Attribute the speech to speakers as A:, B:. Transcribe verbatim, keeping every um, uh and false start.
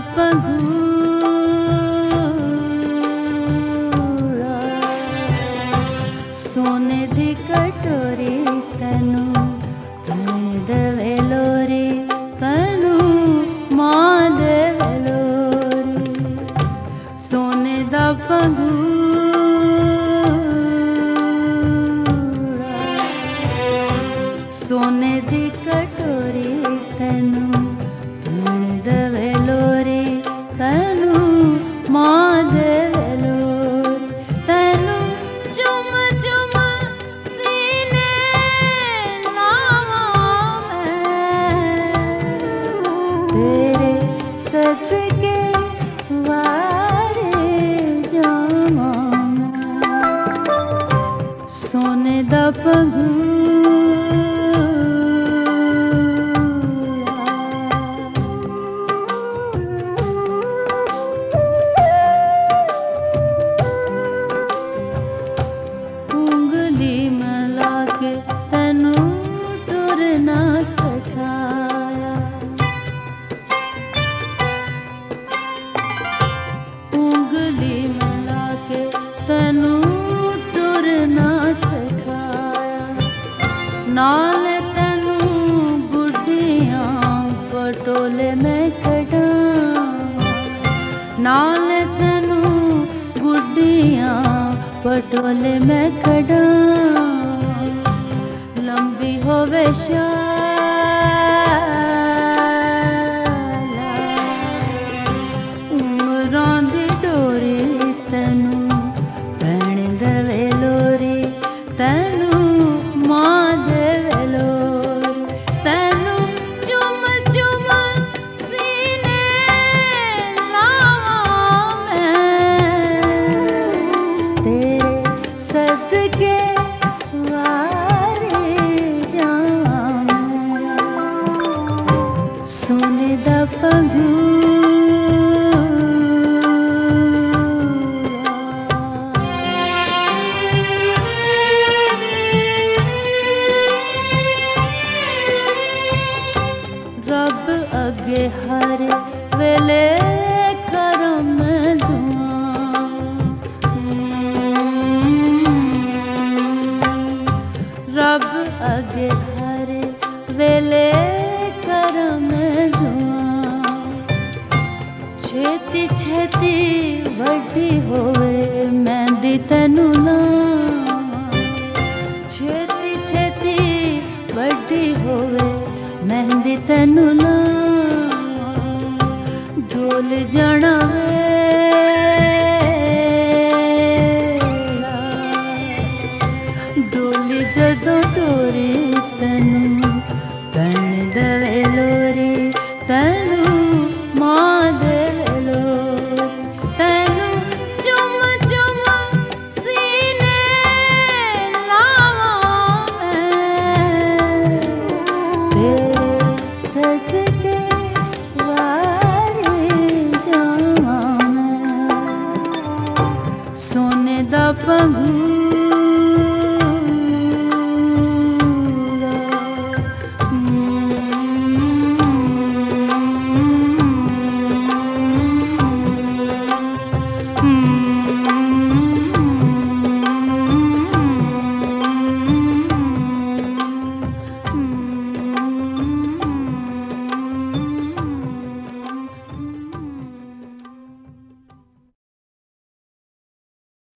A: पंघूड़ा सोने दी कटोरी तैनू भैण देवे लोरी तैनू मां देवे लोरी सोने दा पंघूड़ा सोने दी कटोरी तैनू भैण देवे लोरी तैनू मां देवे लोरी तैनू चुम चुम सीने लावां मैं तेरे सदके वारे जावां मैं सोने दा पंघूड़ा तैनू टुर ना सखाया उंगली मिला के तैनू टुर ना सखाया नाल तैनू गुड्डियां पटोले में कढ़ा नाल तैनू गुड्डियां पटोले में कढ़ा लंबी होवे शाला उमरां दी डोरी तैनू भैण देवे लोरी तैनू मां देवे लोरी तैनू चुम चुम सीने लावां मैं तेरे सदके सोने दा पंघूड़ा रब अगे हर वेले करम दुआ रब अगे हर वेले करम दुआ छेती छेती वड्डी होवे मेहंदी तैनू लावां छेती छेती वड्डी होवे मेहंदी तैनू लावां डोल जाना वेला डोली जदों डोरी तैनू भैण देवे लोरी तैनू मां देवे लोरी तैनू चुम चुम सीने लावां मैं तेरे सदके वारे जावां मैं सोने दा पंघूड़ा